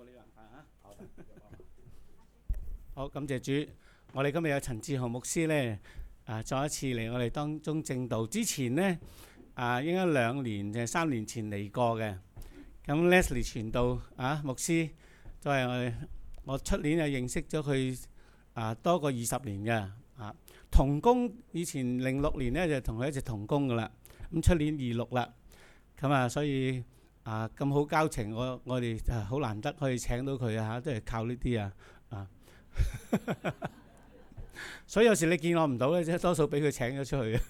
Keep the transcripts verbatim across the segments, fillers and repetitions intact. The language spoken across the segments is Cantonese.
冇你辦法啊！好，感謝主。我哋今日有陳志雄牧師咧，啊，再一次嚟我哋當中證道。之前呢，啊，應該兩年定三年前嚟過嘅。咁 Leslie 傳道啊，牧師都係我哋，我出年就認識咗佢啊，多過二十年嘅啊。同工以前零六年咧就同佢一直同工噶啦。咁出年二六啦，咁啊，所以啊咁好交情，我我哋啊好難得可以請到佢啊，都係靠呢啲啊啊。所以有時你見我唔到咧，即係多數俾佢請咗出去嘅。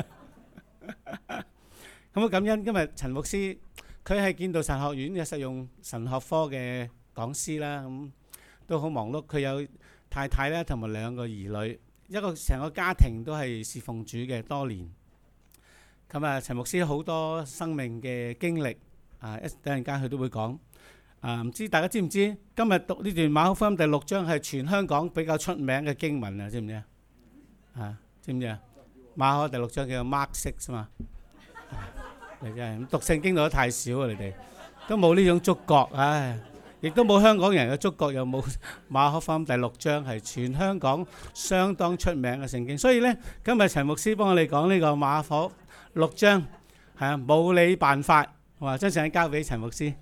咁好感恩今日陳牧師，佢係建道神學院嘅實用神學科嘅講師啦，咁都好忙碌。佢有太太咧，同埋兩個兒女，一個成個家庭都係侍奉主嘅多年。咁啊，陳牧師好多生命嘅經歷啊，一等陣間佢都會講。啊，唔知大家知唔知今日讀呢段馬可福音第六章係全香港比較出名嘅經文啊？知唔知啊？啊，知唔知啊？馬可第六章叫做 Mark Six 嘛。你真係讀聖經讀得太少啊！你哋都冇呢種觸覺，唉，亦都冇香港人嘅觸覺，又冇馬可福音第六章係全香港相當出名嘅聖經。所以咧，今日陳牧師幫我哋講呢個馬可六章，係啊，冇你辦法，我話將時間交俾陳牧師。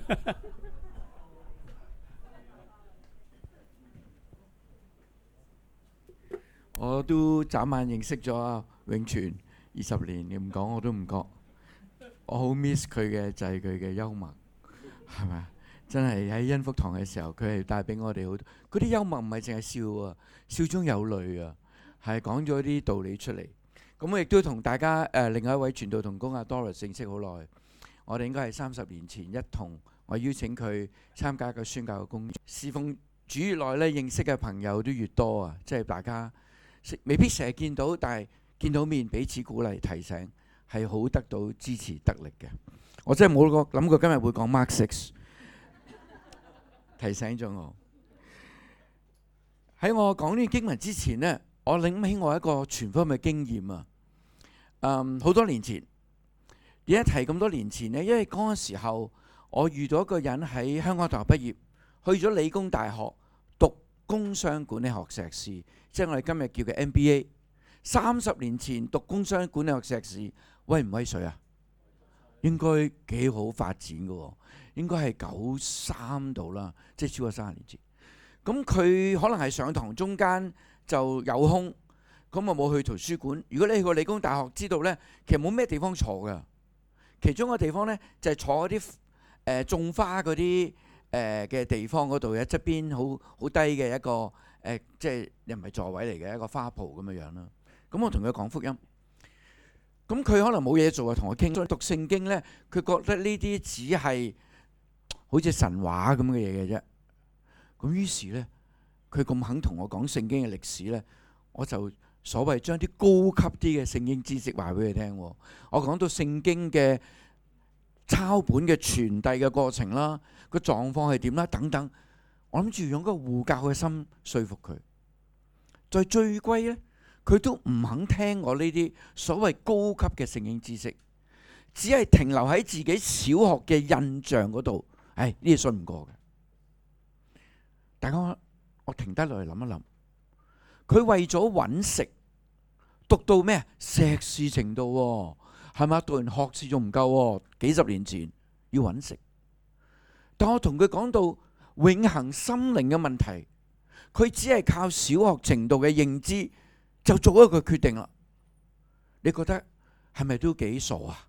我都眨眼認識咗阿永全二十年，你唔講我都唔覺。我好 miss 佢嘅就係佢嘅幽默，係咪啊？真係喺恩福堂嘅時候，佢係帶俾我哋好多。嗰啲幽默唔係淨係笑啊，笑中有淚啊，係講咗啲道理出嚟。咁我亦都同大家誒、呃、另外一位傳道同工阿 Doris 認識好耐。我哋應該係三十年前一同，我邀請佢參加一個宣教嘅工作。侍奉主越耐咧，認識嘅朋友都越多啊！即係大家未必成日見到，但係見到面彼此鼓勵提醒，係好得到支持得力嘅。我真係冇諗過今日會講 Mark Six， 提醒咗我。喺我講呢段經文之前呢，我諗起我一個傳福音嘅經驗啊。嗯，好多年前，點解提咁多年前呢？因為嗰個時候我遇到一個人喺香港大學畢業，去咗理工大學讀工商管理學碩士，即係我哋今日叫嘅 M B A。三十年前讀工商管理學碩士，威唔威水啊？應該幾好發展嘅喎，應該係九三度啦，即係超過三十年前。咁佢可能係上堂中間就有空，咁啊冇去圖書館。如果你去過理工大學，知道呢，其實冇咩地方坐嘅。其中一個地方呢，就係坐嗰啲誒種花嗰啲誒嘅地方嗰度嘅側邊，好好低嘅一個誒、呃，即係又唔係座位嚟嘅一個花圃咁樣樣啦。咁我同佢講福音，咁佢可能冇嘢做啊，同我傾讀聖經呢，佢覺得呢啲只係好似神話咁嘅嘢嘅啫。咁於是呢，佢咁肯同我講聖經嘅歷史呢，我就所謂將啲高級啲嘅聖經知識話俾佢聽。我講到聖經嘅抄本嘅傳遞嘅過程啦，個狀況係點啦，等等。我諗住用個護教嘅心說服佢。在最歸呢，佢都唔肯聽我呢啲所謂高級嘅聖經知識，只係停留喺自己小學嘅印象嗰度。唉，呢啲信唔過嘅。大家我停低落嚟諗一諗，佢為咗揾食，讀到咩碩士程度喎，係咪？讀完學士仲唔夠喎？幾十年前要揾食，但我同佢講到永恆心靈嘅問題，佢只係靠小學程度嘅認知就做一個決定啦。你覺得係咪都幾傻啊？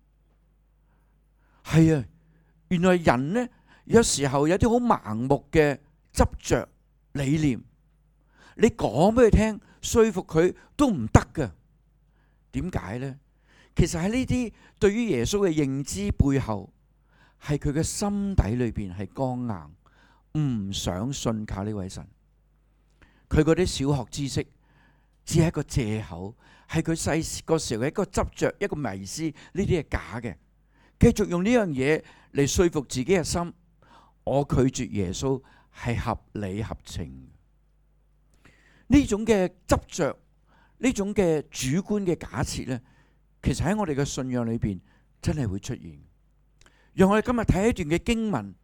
係啊，原來人呢，有時候有啲好盲目嘅執着理念，你講俾佢聽，說服佢都唔得㗎。點解呢？其實喺呢啲對於耶穌嘅認知背後，係佢嘅心底裏邊係剛硬，唔想信靠呢位神。佢嗰啲小學知識只係一個借口，係佢細個時候嘅一個執着，一個迷思，呢啲係假嘅。繼續用呢樣嘢嚟說服自己嘅心，我拒絕耶穌係合理合情。呢種嘅執着，呢種嘅主觀嘅假設呢，其實喺我哋嘅信仰裏邊真係會出現。讓我哋今日睇一段嘅經文，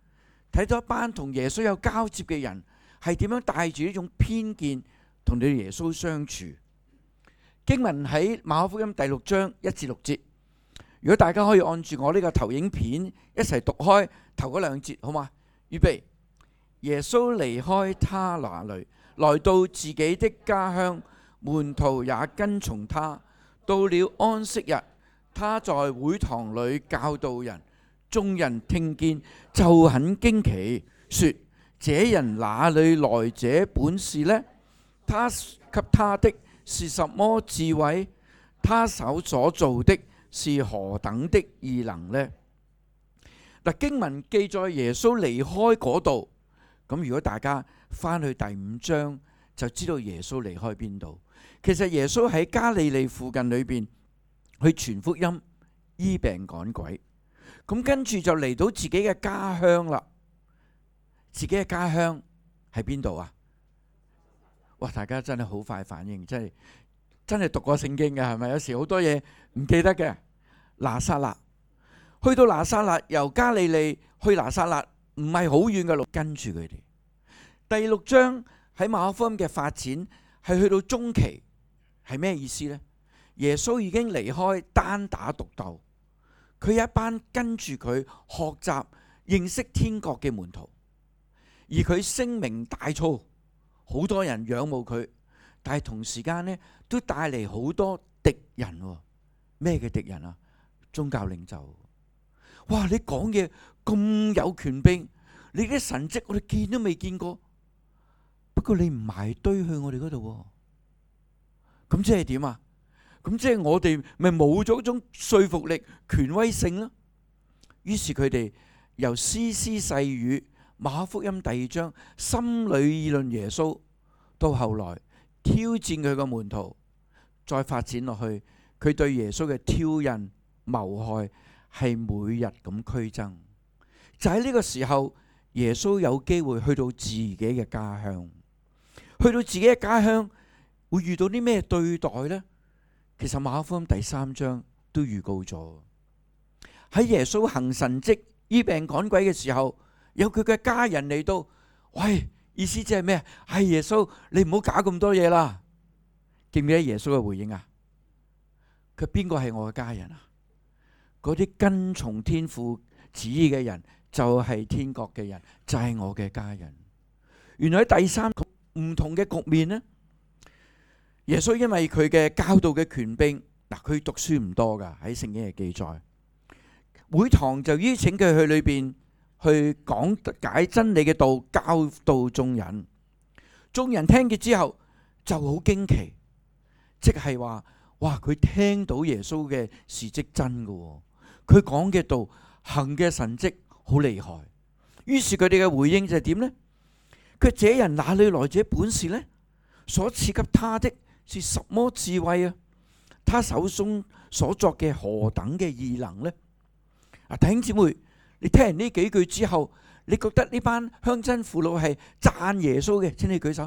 睇到一班同耶穌有交接嘅人係點樣帶住呢種偏見同你耶穌相處。經文喺馬可福音第六章一至六節，如果大家可以按住我呢個投影片一齊讀開頭嗰兩節，好嗎？預備。耶穌離開他那裏，來到自己的家鄉，門徒也跟從他。到了安息日，他在會堂裏教導人，眾人聽見就很驚奇，說：這人哪裏來這本事呢？他給他的是什麼智慧？他手所做的是何等的異能呢？嗱，經文記載耶穌離開嗰度，咁如果大家翻去第五章就知道耶穌離開邊度。其實耶穌喺加利利附近裏邊去傳福音、醫病趕鬼，咁跟住就嚟到自己嘅家鄉啦。自己嘅家鄉喺邊度啊？哇！大家真係好快反應，真係真係讀過聖經嘅係咪？有時好多嘢唔記得嘅。拿撒勒，去到拿撒勒，由加利利去拿撒勒唔係好遠嘅路，跟住佢哋。第六章喺馬可福音嘅發展係去到中期，係咩意思呢？耶穌已經離開單打獨鬥，佢有一班跟住佢學習認識天國嘅門徒，而佢聲名大噪，好多人仰慕佢，但係同時間呢都帶嚟好多敵人。咩嘅敵人啊？宗教領袖。哇！你講嘢咁有權柄，你啲神蹟我哋見都未見過，不過你唔埋堆去我哋嗰度，咁即係點啊？咁即係我哋咪冇咗種說服力、權威性咯。於是佢哋由絲絲細語，馬可福音第二章心裏議論耶穌，到後來挑戰佢個門徒，再發展落去，佢對耶穌嘅挑釁、謀害係每日咁俱增。就喺呢個時候，耶穌有機會去到自己嘅家鄉，去到自己嘅家鄉會遇到啲咩對待呢？其實馬可福音第三章都預告咗，喺耶穌行神蹟、醫病趕鬼嘅時候，有佢嘅家人嚟到，喂，意思即係咩？係耶穌，你唔好搞咁多嘢啦。記唔記得耶穌嘅回應啊？佢邊個係我嘅家人啊？嗰啲跟從天父旨意嘅人，就係天國嘅人，就係我嘅家人。原來喺第三個唔同嘅局面呢，耶穌因為佢嘅教導嘅權柄，嗱，佢讀書唔多噶，喺聖經嘅記載，會堂就邀請佢去裏邊去講解真理嘅道，教導眾人。眾人聽見之後就好驚奇，即係話，哇！佢聽到耶穌嘅事蹟真噶，佢講嘅道、行嘅神蹟好厲害。於是佢哋嘅回應就係點呢？佢這人哪裏來這本事呢？所賜給他的是什麼智慧啊？他手中所作嘅何等嘅異能呢？啊，弟兄姊妹，你聽完呢幾句之後，你覺得呢班鄉親父老係讚耶穌嘅？請你舉手。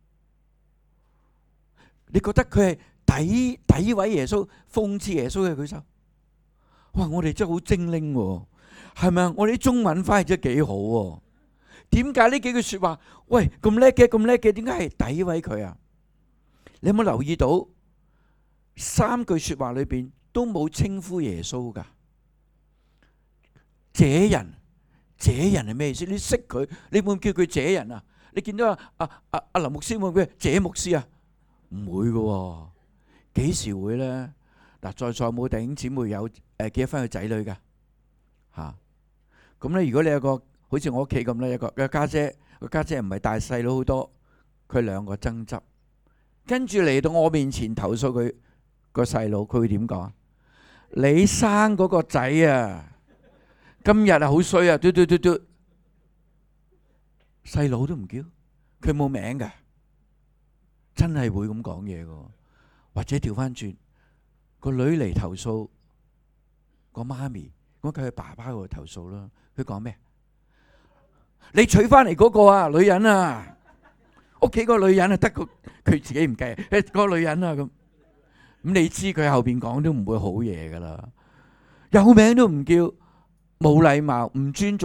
你覺得佢係詆詆毀耶穌、諷刺耶穌嘅？舉手。哇！我哋真係好精靈喎，係咪啊？我哋啲中文翻譯真係幾好喎。點解呢幾句說話？喂，咁叻嘅，咁叻嘅，點解係詆毀佢啊？你有冇留意到三句說話裏邊都冇稱呼耶穌噶？這人，這人係咩意思？你識佢，你會唔會叫佢這人啊？你見到阿阿阿阿林牧師會唔會叫這牧師啊？唔會噶，幾時會咧？嗱，在座有冇弟兄姊妹有誒結咗婚嘅仔女噶？吓，咁咧，如果你有個好似我屋企咁咧，有個有家姐，個家姐唔係大細佬好多，佢兩個爭執，跟住嚟到我面前投訴佢個細佬，佢會點講？你生嗰個仔啊，今日啊好衰啊，嘟嘟嘟嘟，細佬都唔叫，佢冇名噶，真係會咁講嘢噶。或者調翻轉，個女嚟投訴個媽咪，咁佢去爸爸嗰度投訴啦。佢講咩？你娶翻嚟嗰個啊，女人啊，屋企個女人啊，得個佢自己唔計，誒，個女人啊咁，咁你知佢後邊講都唔會好嘢噶啦，有名都唔叫，冇禮貌，唔尊重，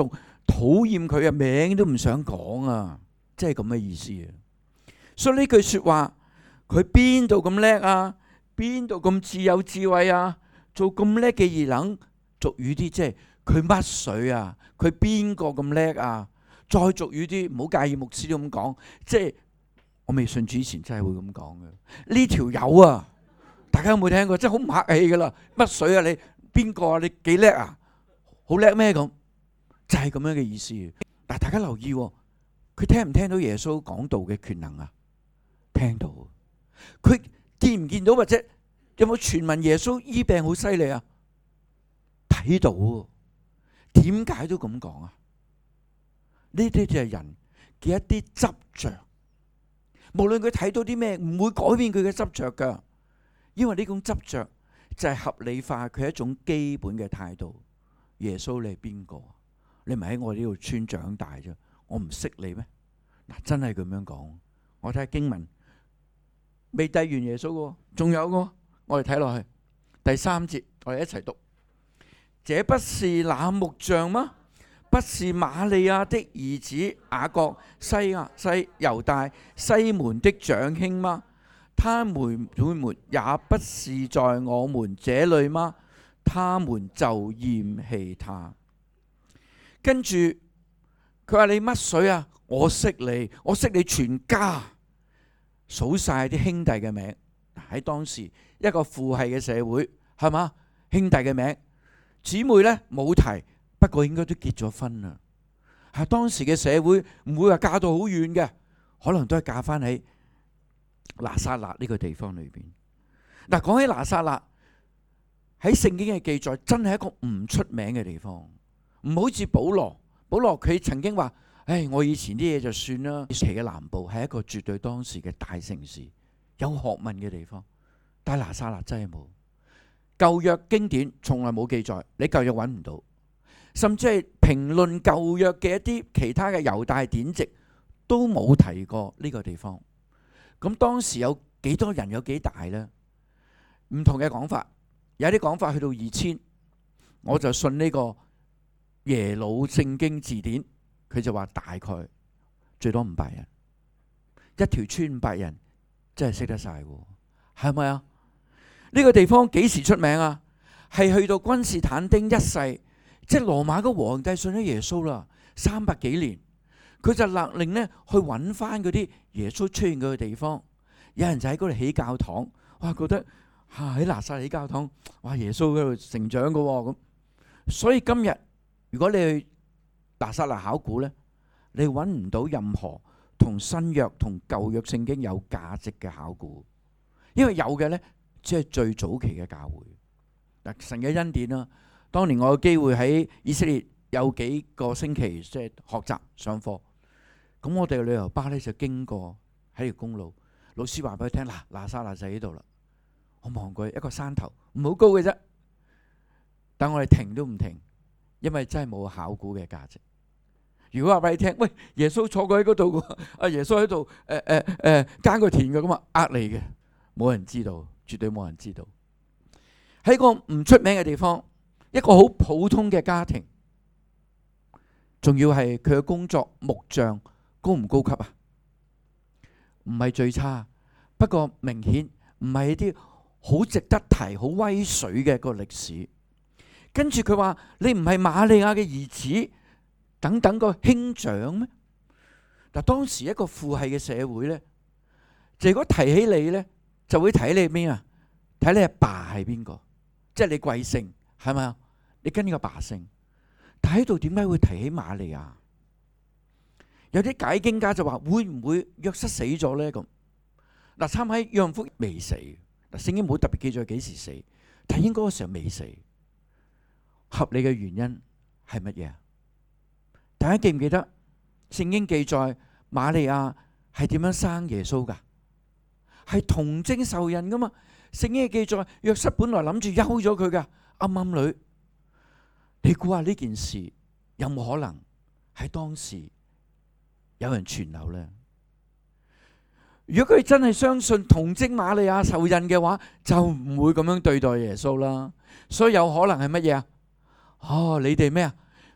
討厭佢啊，名都唔想講啊，即係咁嘅意思啊。所以呢句說話，佢邊度咁叻啊？邊度咁自有智慧啊？做咁叻嘅異能，俗語啲即係佢乜水啊？佢邊個咁叻啊？再俗語啲，唔好介意牧師都咁講，即係我未信主以前真係會咁講嘅。呢條友啊，大家有冇聽過？真係好唔客氣噶啦，乜水啊？你邊個啊？你幾叻啊？好叻咩咁？就係咁樣嘅意思。但係大家留意，佢聽唔聽到耶穌講道嘅權能啊？聽到。佢見唔見到或者有冇傳聞耶穌醫病好犀利啊？睇到。點解都咁講啊？呢啲就係人嘅一啲執着。無論佢睇到啲咩，唔會改變佢嘅執着噶。因為呢種執着就係合理化佢一種基本嘅態度。耶穌你係邊個？你唔係喺我呢度村長大啫，我唔識你咩？嗱，真係咁樣講。我睇下經文未遞完耶穌嘅，仲有嘅，我哋睇落去第三節，我哋一齊讀。這不是那木匠嗎？不是瑪利亞的兒子雅各、西亞、西猶大、西門的長兄嗎？他們會沒也不是在我們這裏嗎？他們就厭棄他。跟住佢話你乜水啊？我識你，我識你全家，數晒啲兄弟嘅名。喺當時一個父系嘅社會，係嘛？兄弟嘅名。姊妹呢冇提，不過應該都結咗婚啦。係當時嘅社會唔會話嫁到好遠嘅，可能都係嫁翻喺拿撒勒呢個地方裏邊。嗱，講起拿撒勒喺聖經嘅記載，真係一個唔出名嘅地方，唔好似保羅。保羅佢曾經話：唉，我以前啲嘢就算啦。以前嘅南部係一個絕對當時嘅大城市，有學問嘅地方，但係拿撒勒真係冇。舊約經典從來冇記載，你舊約揾唔到，甚至係評論舊約嘅一啲其他嘅猶大典籍都冇提過呢個地方。咁當時有幾多人，有幾大呢？唔同嘅講法，有啲講法去到二千，我就信呢個耶魯聖經字典，佢就話大概最多五百人，一條村五百人真係識得晒喎，係咪啊？呢個地方幾時出名啊？係去到君士坦丁一世，即係羅馬嘅皇帝信咗耶穌啦，三百幾年，佢就勒令呢去揾翻嗰啲耶穌出現嘅地方。有人就喺嗰度起教堂，哇，覺得嚇喺拿撒勒起教堂，哇，耶穌喺度成長嘅喎咁。所以今日如果你去拿撒勒考古呢，你揾唔到任何同新約同舊約聖經有價值嘅考古，因為有嘅呢，即係最早期嘅教會。嗱，神嘅恩典啦，當年我有機會喺以色列有幾個星期即係學習上課，咁我哋嘅旅遊巴咧就經過喺條公路，老師話俾佢聽，嗱，拿撒勒就喺呢度啦。我望過去一個山頭，唔好高嘅啫，但我哋停都唔停，因為真係冇考古嘅價值。如果話俾你聽，喂，耶穌坐過喺嗰度嘅，阿耶穌喺度誒誒誒耕個田嘅咁啊，呃你嘅，冇人知道。絕對冇人知道。喺個唔出名嘅地方，一個好普通嘅家庭，仲要係佢嘅工作木匠，高唔高級啊？唔係最差，不過明顯唔係一啲好值得提、好威水嘅個歷史。跟住佢話：你唔係瑪利亞嘅兒子等等個兄長咩？嗱，當時一個父系嘅社會呢，就如果提起你呢，就會睇你邊啊？睇你阿爸係邊個，即係你貴姓係咪啊？你跟呢個爸姓。但喺度點解會提起瑪利亞？有啲解經家就話：會唔會約瑟死咗呢？咁嗱，參喺約翰福音未死，嗱，聖經冇特別記載幾時死，但應該嗰時候未死。合理嘅原因係乜嘢啊？大家記唔記得聖經記載瑪利亞係點樣生耶穌噶？係童貞受孕噶嘛？聖經嘅記載，約瑟本來諗住休咗佢噶，暗暗女。你估下呢件事有冇可能喺當時有人傳流呢？如果佢真係相信童貞瑪利亞受孕嘅話，就唔會咁樣對待耶穌啦。所以有可能係乜嘢啊？哦，你哋咩啊？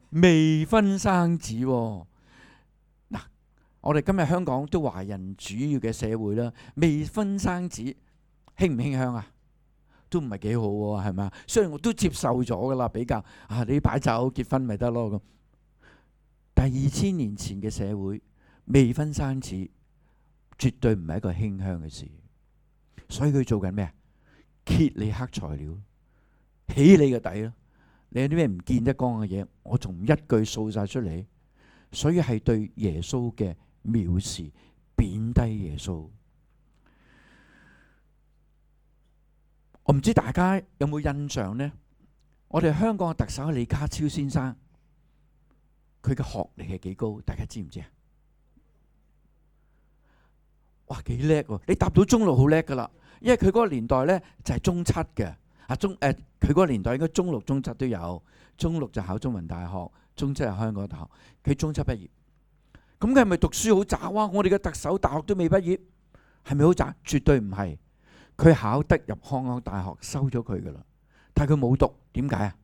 未婚生子喎。嗱，我哋今日香港都華人主要嘅社會啦，未婚生子興唔興香啊？都唔係幾好喎，係咪啊？雖然我都接受咗噶啦，比較啊，你擺酒結婚咪得咯咁。但係二千年前嘅社會，未婚生子絕對唔係一個馨香嘅事，所以佢做緊咩啊？揭你黑材料，起你個底咯。你有啲咩唔見得光嘅嘢，我從一句掃晒出嚟，所以係對耶穌嘅藐視，貶低耶穌。我唔知大家有冇印象呢？我哋香港嘅特首李家超先生，佢嘅學歷係幾高？大家知唔知啊？哇，幾叻喎！你答到中六好叻噶啦，因為佢嗰個年代呢就係中七嘅。啊中誒，佢嗰個年代應該中六、中七都有，中六就考中文大學，中七係香港大學。佢中七畢業，咁佢係咪讀書好渣？哇！我哋嘅特首大學都未畢業，係咪好渣？絕對唔係。佢考得入香港大學，收咗佢噶啦，但係佢冇讀，點解啊？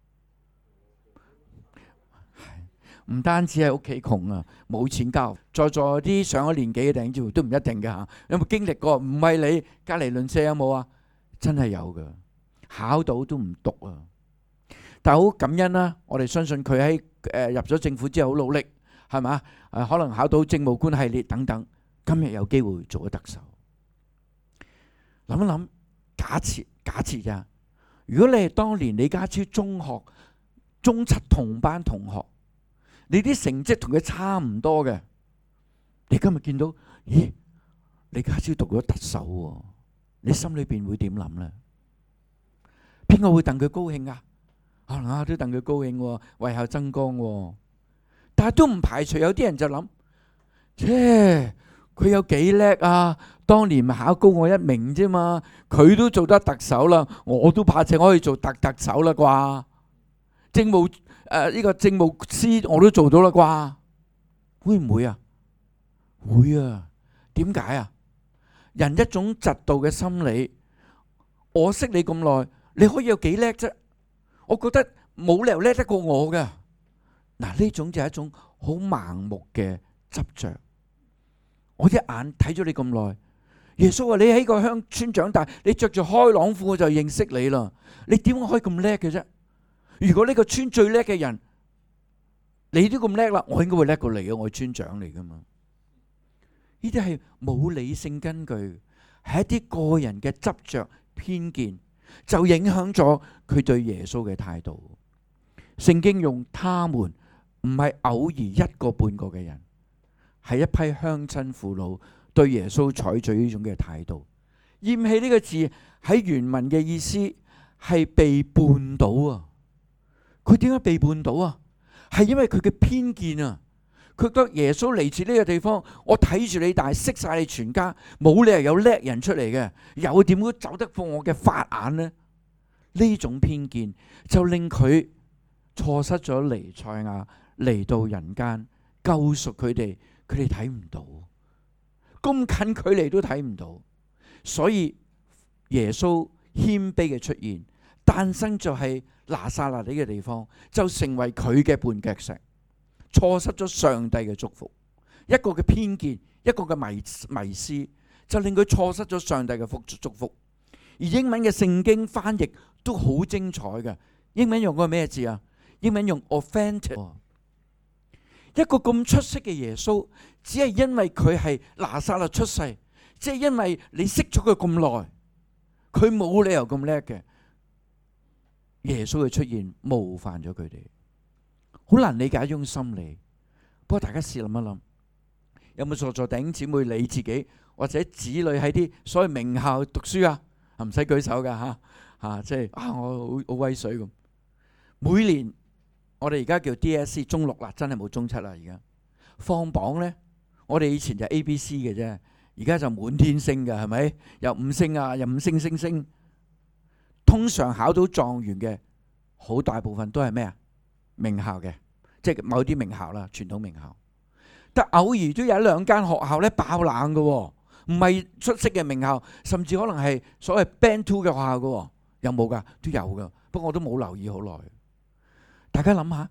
唔單止係屋企窮啊，冇錢交，在座啲上咗年紀嘅弟兄姊妹都唔一定嘅嚇。有冇經歷過？唔係你隔離鄰舍有冇啊？真係有噶。考到都唔讀啊！但係好感恩啦，我哋相信佢喺誒入咗政府之後好努力，係嘛？誒可能考到政務官系列等等，今日有機會做咗特首。諗一諗，假設假設咋？如果你係當年李家超中學中七同班同學，你啲成績同佢差唔多嘅，你今日見到，咦？李家超讀咗特首喎，你心裏邊會點諗呢？邊個會戥佢高興啊？可能啊都戥佢高興喎，為校爭光喎。但係都唔排除有啲人就諗，切，佢有幾叻啊？當年咪考高我一名啫嘛，佢都做得特首啦，我都怕且可以做特特首啦啩？政務誒呢個政務司我都做到啦啩？會唔會啊？會啊？點解啊？人一種嫉妒嘅心理，我識你咁耐。你可以有幾叻啫？我覺得冇理由叻得過我嘅。嗱，呢種就係一種好盲目嘅執着。我一眼睇咗你咁耐，耶穌話你喺個鄉村長大，你着住開朗褲我就認識你啦。你點可以咁叻嘅啫？如果呢個村最叻嘅人，你都咁叻啦，我應該會叻過你嘅，我係村長嚟噶嘛。呢啲係冇理性根據，係一啲個人嘅執着偏見。就影響咗佢對耶穌嘅態度。聖經用他們唔係偶爾一個半個嘅人，係一批鄉親父老對耶穌採取呢種嘅態度。厭棄呢個字喺原文嘅意思係被絆倒啊！佢點解被絆倒啊？係因為佢嘅偏見啊！佢覺得耶穌嚟自呢個地方，我睇住你大，識晒你全家，冇理由有叻人出嚟嘅，又點會走得過我嘅法眼呢？呢種偏見就令佢錯失咗彌賽亞嚟到人間救贖佢哋，佢哋睇唔到，咁近距離都睇唔到。所以耶穌謙卑嘅出現，誕生就係拿撒勒呢個地方，就成為佢嘅絆腳石。錯失咗上帝嘅祝福，一個嘅偏見，一個嘅迷迷思，就令佢錯失咗上帝嘅福祝福。而英文嘅聖經翻譯都好精彩嘅，英文用個咩字啊？英文用 authentic。一個咁出色嘅耶穌，只係因為佢係拿撒勒出世，即係因為你識咗佢咁耐，佢冇理由咁叻嘅。耶穌嘅出現冒犯咗佢哋。好難理解一種心理，不過大家試諗一諗，有冇在座弟兄姊妹你自己或者子女喺啲所謂名校讀書啊？唔使舉手噶吓吓，即係啊我好好威水咁。每年我哋而家叫 D S E 中六啦，真係冇中七啦。而家放榜呢，我哋以前就 A B C 嘅啫，而家就滿天星嘅，係咪？有五星啊，有五星星星。通常考到狀元嘅，好大部分都係咩啊？名校嘅，即係某啲名校啦，傳統名校。但偶爾都有一兩間學校咧爆冷嘅，唔係出色嘅名校，甚至可能係所謂 Band Two 嘅學校嘅，有冇噶？都有噶，不過我都冇留意好耐。大家諗下，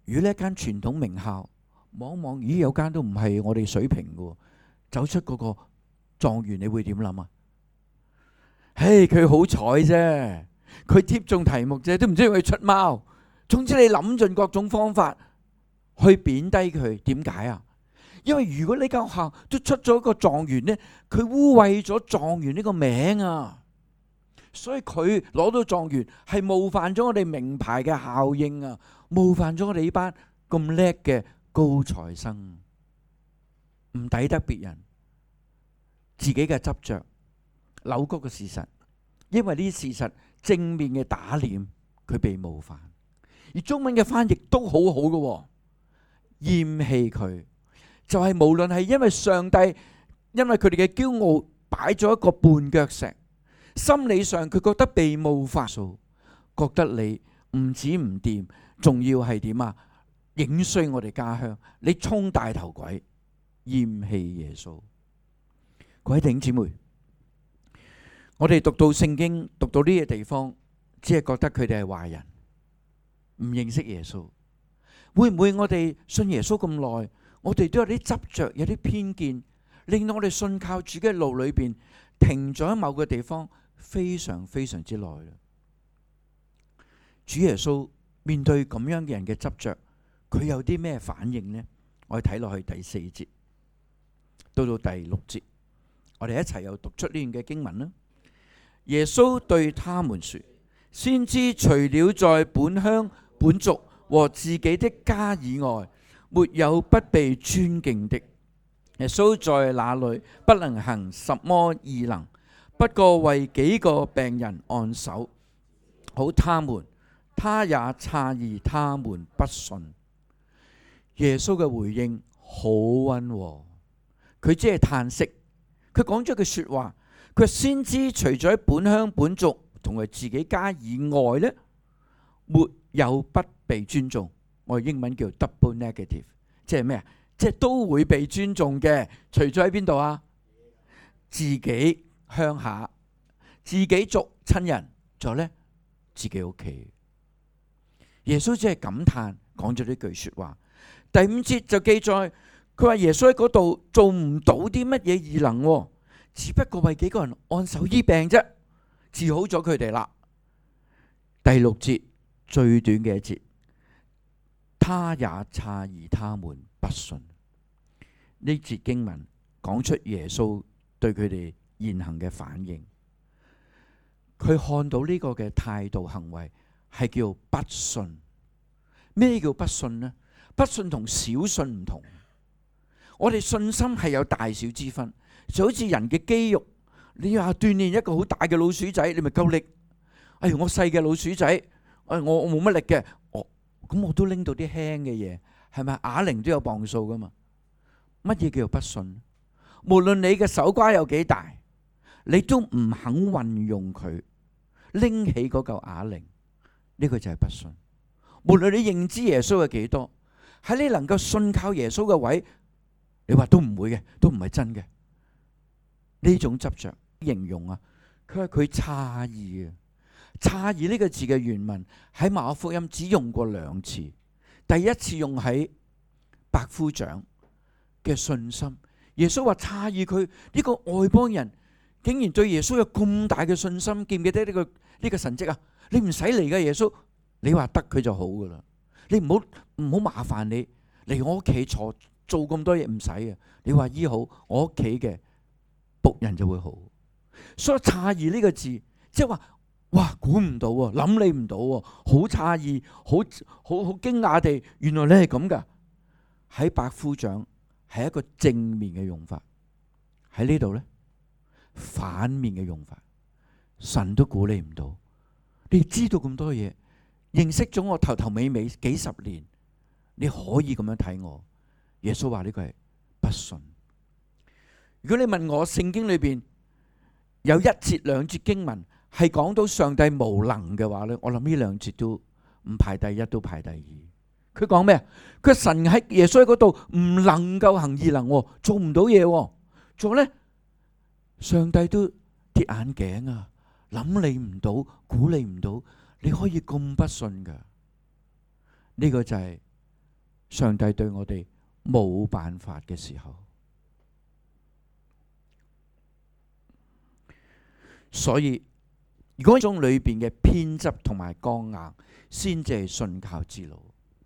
如果呢一間傳統名校望望，咦有間都唔係我哋水平嘅，走出嗰個狀元，你會點諗啊？嘿，佢好彩啫，佢貼中題目啫，都唔知佢出貓。總之你諗盡各種方法去貶低佢，點解啊？因為如果呢間學校都出咗個狀元呢，佢污穢咗狀元呢個名啊，所以佢攞到狀元係冒犯咗我哋名牌嘅效應啊，冒犯咗我哋呢班咁叻嘅高材生，唔抵得別人，自己嘅執着扭曲嘅事實，因為呢啲事實正面嘅打臉，佢被冒犯。而中文嘅翻譯都好好嘅，厭棄佢，就係無論係因為上帝，因為佢哋嘅驕傲擺咗一個絆腳石，心理上佢覺得被冒犯，覺得你唔止唔掂，仲要係點啊？影衰我哋家鄉，你充大頭鬼，厭棄耶穌。各位弟兄姊妹，我哋讀到聖經，讀到呢個地方，只係覺得佢哋係壞人，唔認識耶穌。會唔會我哋信耶穌咁耐，我哋都有啲執着，有啲偏見，令到我哋信靠主嘅路裏邊停咗喺某個地方非常非常之耐啦。主耶穌面對咁樣嘅人嘅執着，佢有啲咩反應呢？我哋睇落去第四節到到第六節，我哋一齊又讀出呢段嘅經文啦。耶穌對他們說：先知除了在本鄉本族和自己的家以外，沒有不被尊敬的。耶穌在那裏不能行什麼異能，不過為幾個病人按手，好他們，他也詫異他們不信。耶穌嘅回應好溫和，佢只係嘆息，佢講咗句說話，佢先知除咗喺本鄉本族同埋自己家以外呢，沒有不被尊重。我哋英文叫 double negative， 即係咩啊？即係都會被尊重嘅，除咗喺邊度啊？自己鄉下、自己族親人，仲有呢自己屋企。耶穌只係感嘆，講咗呢句說話。第五節就記載，佢話耶穌喺嗰度做唔到啲乜嘢異能，只不過為幾個人按手醫病啫，治好咗佢哋啦。第六節最短嘅一節，他也詫異他們不信。呢節經文講出耶穌對佢哋言行嘅反應，佢看到呢個嘅態度行為係叫不信。咩叫不信呢？不信同小信唔同。我哋信心係有大小之分，就好似人嘅肌肉，你話鍛煉一個好大嘅老鼠仔，你咪夠力。哎，我細嘅老鼠仔，哎，我我冇乜力嘅，我咁我都拎到啲輕嘅嘢，係咪？啞鈴都有磅數噶嘛。乜嘢叫做不信？無論你嘅手瓜有幾大，你都唔肯運用佢，拎起嗰嚿啞鈴，呢個就係不信。無論你認知耶穌係幾多，喺你能夠信靠耶穌嘅位，你話都唔會嘅，都唔係真嘅。呢種執着形容啊，佢話佢詫異啊，詫異呢個字嘅原文喺馬可福音只用過兩次。第一次用喺百夫長嘅信心，耶穌話詫異佢呢個外邦人竟然對耶穌有咁大嘅信心。記唔記得呢個呢個神蹟啊？你唔使嚟嘅耶穌，你話得佢就好噶啦。你唔好唔好麻煩你嚟我屋企坐做咁多嘢，唔使啊。你話醫好我屋企嘅僕人就會好。所以詫異呢個字，即係話哇，估唔到啊，諗你唔到啊，好詫異，好好好驚訝地，原來你係咁噶。喺百夫長係一個正面嘅用法，喺呢度呢，反面嘅用法，神都估你唔到。你知道咁多嘢，認識咗我頭頭尾尾幾十年，你可以咁樣睇我。耶穌話呢個係不信。如果你問我聖經裏邊有一節兩節經文係講到上帝無能嘅話呢，我諗呢兩節都唔排第一，都排第二。佢講咩啊？佢神喺耶穌嗰度唔能夠行異能，做唔到嘢，仲有呢，上帝都跌眼鏡啊，諗你唔到，估你唔到，你可以咁不信噶？呢個就係上帝對我哋冇辦法嘅時候。所以如果中裏邊嘅偏執同埋剛硬，先至係信靠之路。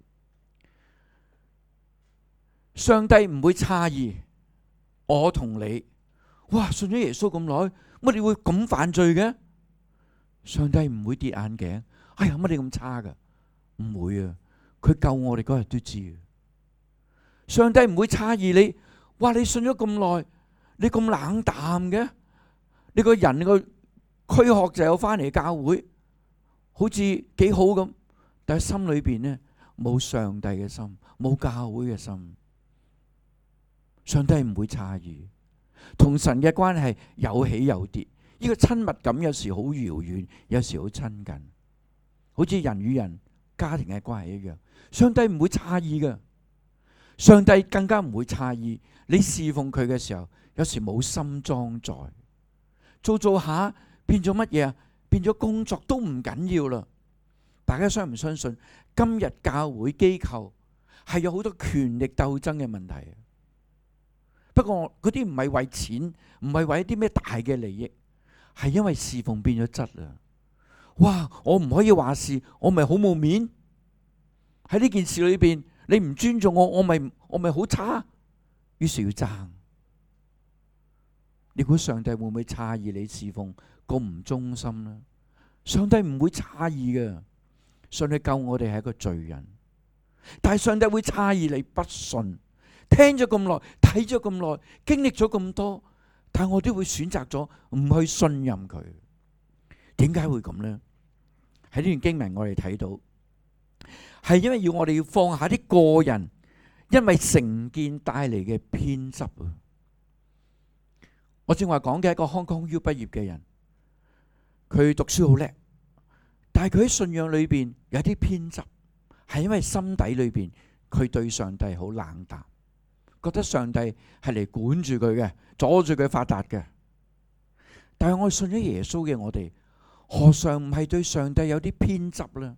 上帝唔會詫異我同你，哇，信咗耶穌咁耐，乜你會咁犯罪嘅？上帝唔會跌眼鏡，哎呀，乜你咁差噶？唔會啊，佢救我哋嗰日都知。上帝唔會詫異你，哇，你信咗咁耐，你咁冷淡嘅，你個人個軀殼就有翻嚟教會，好似幾好咁，但係心裏邊呢，冇上帝嘅心，冇教會嘅心。上帝唔會詫異，同神嘅關係有起有跌，呢個親密感有時好遙遠，有時好親近，好似人與人家庭嘅關係一樣。上帝唔會詫異嘅，上帝更加唔會詫異你侍奉佢嘅時候，有時冇心裝載，做做下變咗乜嘢啊？變咗工作都唔緊要啦。大家相唔相信今日教會機構係有好多權力鬥爭嘅問題？不過嗰啲唔係為錢，唔係為一啲咩大嘅利益，係因為侍奉變咗質啊！哇，我唔可以話事，我咪好冇面喺呢件事裏邊，你唔尊重我，我咪我咪好差，於是要爭。你估上帝會唔會詫異你侍奉咁唔忠心呢？上帝唔會詫異嘅，上帝救我哋係一個罪人，但係上帝會詫異你不信。聽咗咁耐，睇咗咁耐，經歷咗咁多，但係我都會選擇咗唔去信任佢。點解會咁呢？喺呢段經文我哋睇到，係因為要我哋要放下啲個人因為成見帶嚟嘅偏執啊！我正話講嘅一個 Hong Kong U 畢業嘅人，佢讀書好叻，但係佢喺信仰裏邊有啲偏執，係因為心底裏邊佢對上帝好冷淡。覺得上帝係嚟管住佢嘅，阻住佢發達嘅。但係我信咗耶穌嘅我哋，何嘗唔係對上帝有啲偏執呢？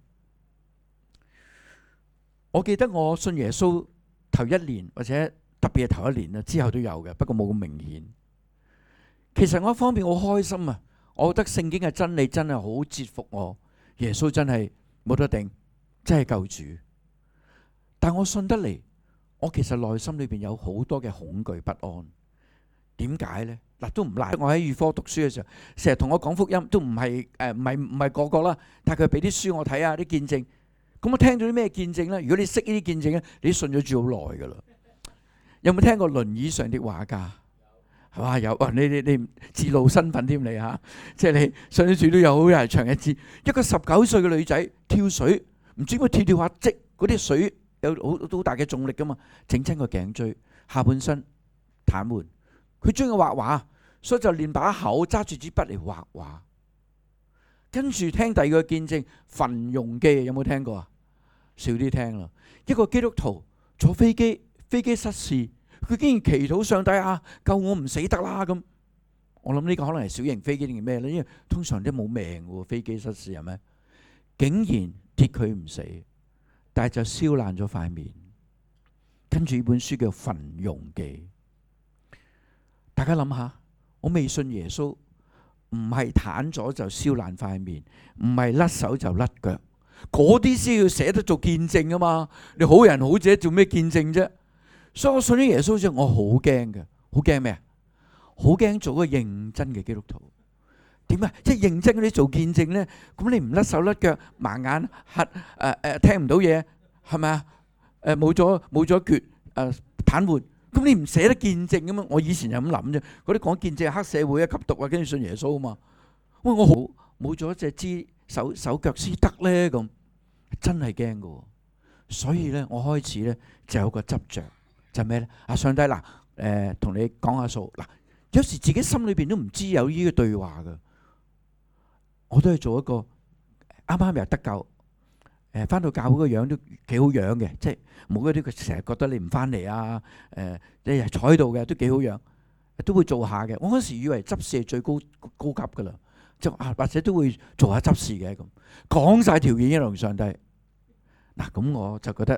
我記得我信耶穌頭一年，或者特別係頭一年啦，之後都有嘅，不過冇咁明顯。其實我一方面好開心啊，我覺得聖經嘅真理真係好折服我，耶穌真係冇得頂，真係救主。但我信得嚟，我其實內心裏邊有好多嘅恐懼不安。點解呢？嗱，都唔賴我喺預科讀書嘅時候，成日同我講福音，都唔係誒唔係唔係個個啦，但係佢俾啲書我睇啊，啲見證。咁我聽到啲咩見證呢？如果你識呢啲見證咧，你信咗主好耐噶啦。有冇聽過輪椅上的畫家？係嘛？有啊！你你你自露身份添你嚇，即係你信咗主都有好長長日子。一個十九歲嘅女仔跳水，唔知點解跳跳下積嗰啲水。有好好大嘅重力噶嘛，整親個頸椎，下半身癱瘓。佢中意畫畫，所以就練把口揸住支筆嚟畫畫。跟住聽第二個見證，焚容記有冇聽過啊？少啲聽啦。一個基督徒坐飛機，飛機失事，佢竟然祈禱上帝啊，救我唔死得啦咁。我諗呢個可能係小型飛機定係咩咧？因為通常都冇命嘅，飛機失事係咪？竟然跌佢唔死。但係就燒爛咗塊面，跟住呢本書叫《焚容記》。大家諗下，我未信耶穌，唔係癱咗就燒爛塊面，唔係甩手就甩腳，嗰啲先要寫得做見證啊嘛！你好人好者做咩見證啫？所以我信咗耶穌之後，我好驚嘅，好驚咩啊？好驚做個認真嘅基督徒。點啊？即係認真嗰啲做見證咧，咁你唔甩手甩腳、盲眼黑誒誒聽唔到嘢，係咪啊？誒冇咗冇咗腳誒癱瘓，咁你唔寫得見證噶嘛？我以前就咁諗啫。嗰啲講見證係黑社會啊、吸毒啊，跟住信耶穌啊嘛。喂，我好冇咗隻肢手手腳先得咧，咁真係驚噶。所以咧，我開始咧就有個執著，就係咩咧？啊，上帝嗱誒，同你講下數嗱，有時自己心裏邊都唔知有呢個對話噶。我都係做一個啱啱又得救，誒翻到教會個樣都幾好樣嘅，即係冇嗰啲佢成日覺得你唔翻嚟啊，誒你係坐喺度嘅都幾好樣，都會做下嘅。我嗰時以為執事係最高高級噶啦，就啊或者都會做下執事嘅咁，講曬條件嘅同上帝。嗱咁我就覺得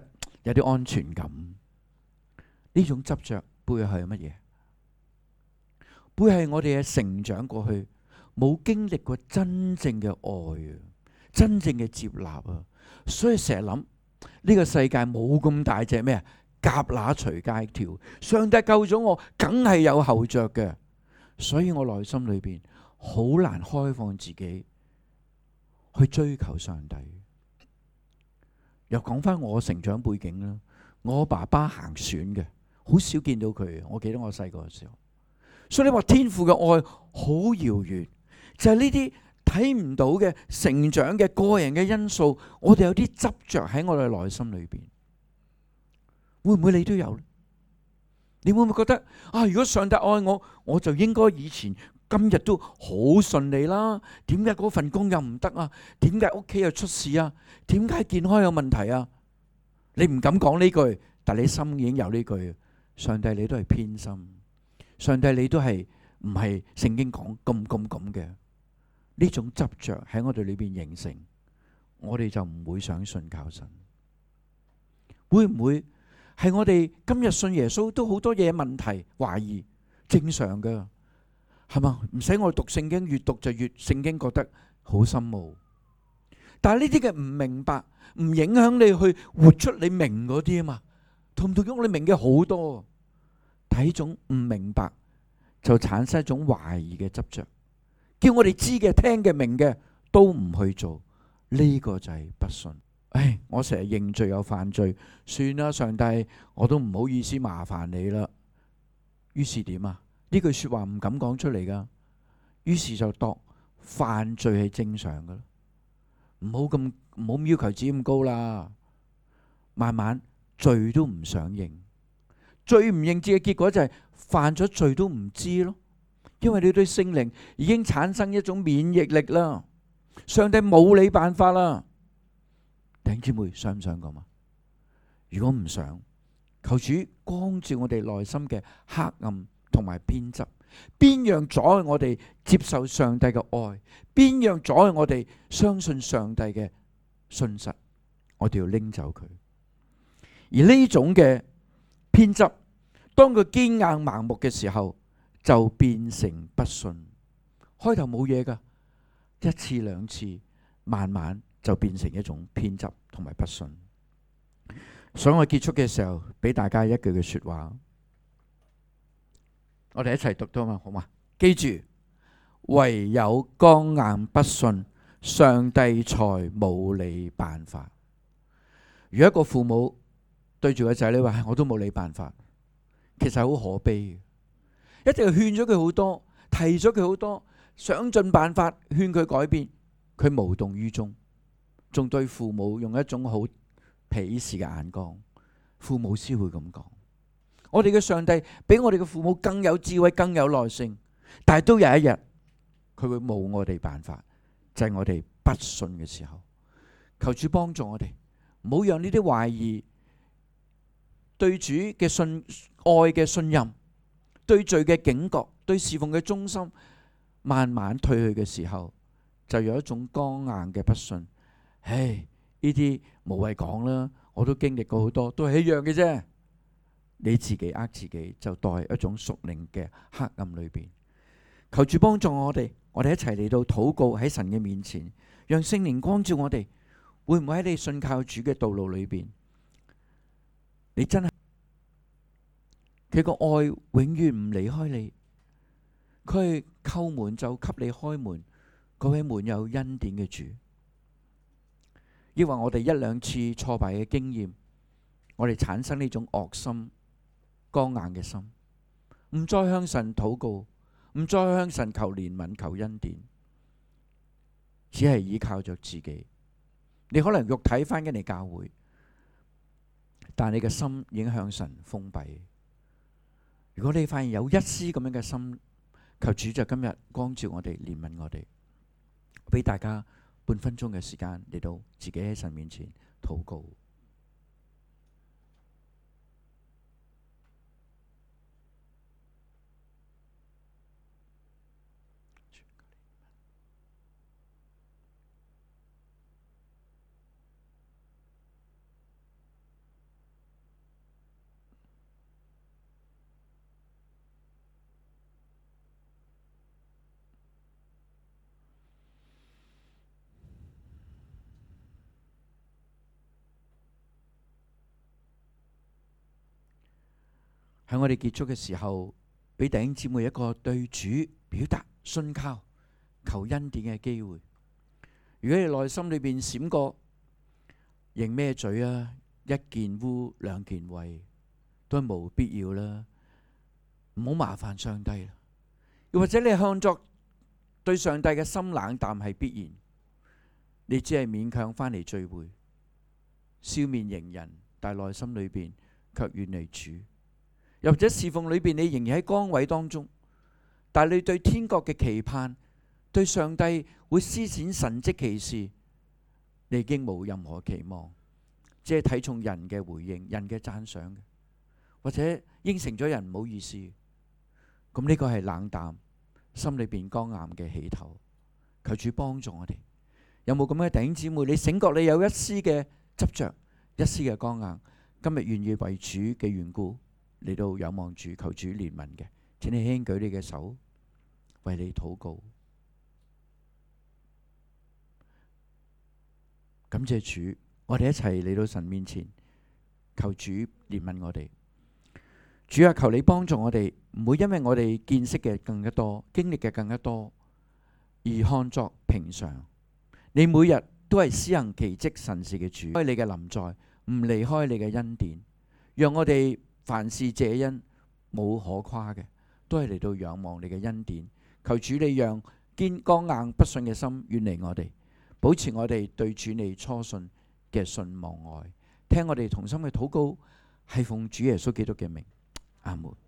有啲安全感。呢種執着背後係乜嘢？背後係我哋嘅成長過去冇經歷過真正嘅愛啊，真正嘅接納啊，所以成日諗呢個世界冇咁大隻咩啊蛤乸隨街跳，上帝救咗我，梗係有後着嘅，所以我內心裏邊好難開放自己去追求上帝。又講翻我成長背景啦，我爸爸行船嘅，好少見到佢。我記得我細個嘅時候，所以你話天父嘅愛好遙遠，就係呢啲睇唔到嘅成長嘅個人嘅因素，我哋有啲執着喺我哋內心裏邊。會唔會你都有呢？你會唔會覺得啊？如果上帝愛我，我就應該以前今日都好順利啦。點解嗰份工又唔得啊？點解屋企又出事啊？點解健康有問題啊？你唔敢講呢句，但你心已經有呢句。上帝你都係偏心，上帝你都係唔係聖經講咁咁咁嘅。呢種執着喺我哋裏邊形成，我哋就唔會想信靠神。會唔會係我哋今日信耶穌都好多嘢問題懷疑？正常噶，係嘛？唔使我讀聖經，越讀就越聖經覺得好深奧。但係呢啲嘅唔明白唔影響你去活出你明嗰啲啊嘛？同唔同樣？你明嘅好多，但係呢種唔明白就產生一種懷疑嘅執着，叫我哋知嘅、聽嘅、明嘅都唔去做，呢個就係不信。唉，我成日認罪有犯罪，算啦，上帝，我都唔好意思麻煩你啦。於是點啊？呢句說話唔敢講出嚟噶，於是就當犯罪係正常噶啦，唔好咁唔好要求自己咁高啦。慢慢罪都唔想認，罪唔認字嘅結果就係犯咗罪都唔知咯，因為你對聖靈已經產生一種免疫力啦，上帝冇你辦法啦。弟兄姊妹，想唔想咁啊？如果唔想，求主光照我哋內心嘅黑暗同埋偏執，邊樣阻礙我哋接受上帝嘅愛，邊樣阻礙我哋相信上帝嘅信實，我哋要拎走佢。而呢種嘅偏執，當佢堅硬盲目嘅時候，就變成不信。開頭冇嘢噶，一次兩次，慢慢就變成一種偏執同埋不信。所以我結束嘅時候，俾大家一句嘅說話，我哋一齊讀到嘛，好嘛？記住，唯有剛硬不信，上帝才冇你辦法。如果一個父母對住個仔女話，我都冇你辦法，其實好可悲嘅。一定係勸咗佢好多，提咗佢好多，想盡辦法勸佢改變，佢無動於衷，仲對父母用一種好鄙視嘅眼光。父母先會咁講。我哋嘅上帝比我哋嘅父母更有智慧，更有耐性，但係都有一日佢會冇我哋辦法，就係我哋不信嘅時候。求主幫助我哋，唔好讓呢啲懷疑對主嘅信愛嘅信任，對罪嘅警覺，對侍奉嘅忠心慢慢退去嘅時候，就有一種剛硬嘅不信。唉，呢啲無謂講啦，我都經歷過好多，都係一樣嘅啫。你自己呃自己，就待一種屬靈嘅黑暗裏邊。求主幫助我哋，我哋一齊嚟到禱告喺神嘅面前，讓聖靈光照我哋。會唔會喺你信靠主嘅道路裏邊，你真係佢個愛永遠唔離開你，佢係叩門就給你開門嗰位滿有恩典嘅主。抑或我哋一兩次挫敗嘅經驗，我哋產生呢種惡心、剛硬嘅心，唔再向神禱告，唔再向神求憐憫、求恩典，只係依靠着自己。你可能肉體翻緊嚟教會，但你嘅心已經向神封閉。如果你發現有一絲咁樣嘅心，求主就今日光照我哋、憐憫我哋，俾大家半分鐘嘅時間嚟到自己喺神面前禱告。 喺我哋結束嘅時候，俾弟兄姊妹一個對主表達信靠、求恩典嘅機會。如果你內心裏邊閃過認咩罪啊，一件污兩件穢，都係無必要啦，唔好麻煩上帝啦。又或者你向作對上帝嘅心冷淡係必然，你只係勉強翻嚟聚會，笑面迎人，但係內心裏邊卻遠離主。又或者侍奉裏邊你仍然喺崗位當中，但係你對天國嘅期盼，對上帝會施展神蹟奇事，你已經冇任何期望，只係睇重人嘅回應、人嘅讚賞嘅，或者應承咗人唔好意思，咁呢個係冷淡、心裏邊剛硬嘅起頭。求主幫助我哋。有冇咁嘅弟兄姊妹？你醒覺你有一絲嘅執着，一絲嘅剛硬，今日願意為主嘅緣故嚟到仰望主，求主憐憫嘅，請你輕舉你嘅手，為你禱告。感謝主，我哋一齊嚟到神面前，求主憐憫我哋。主啊，求你幫助我哋，唔會因為我哋見識嘅更加多，經歷嘅更加多，而看作平常。你每日都係施行奇蹟神事嘅主，開你嘅臨在，唔離開你嘅恩典，讓我哋凡事謝恩，冇可誇嘅，都係嚟到仰望你嘅恩典。求主你讓堅剛硬不信嘅心遠離我哋，保持我哋對主你初信嘅信望愛。聽我哋同心嘅禱告，係奉主耶穌基督嘅名，阿門。